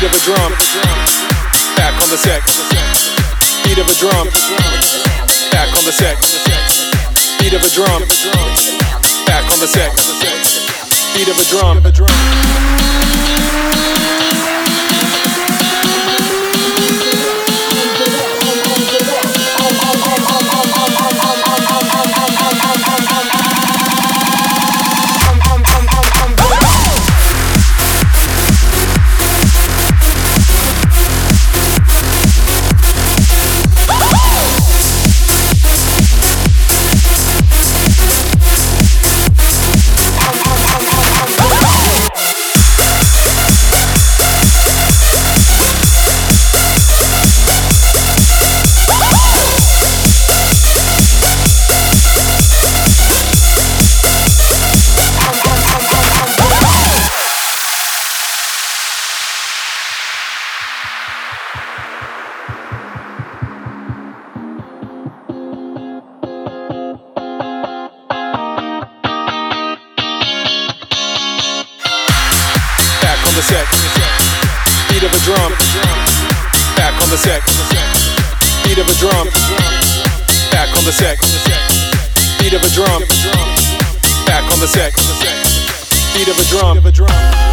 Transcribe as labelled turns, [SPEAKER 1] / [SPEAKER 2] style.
[SPEAKER 1] of a drum, back on the set. Beat of a drum, back on the set. Beat of a drum, back on the set. Beat of a drum. The set. Beat of a drum, back on the set. Beat of a drum, back on the set. Beat of a drum, back on the set. Beat of a drum.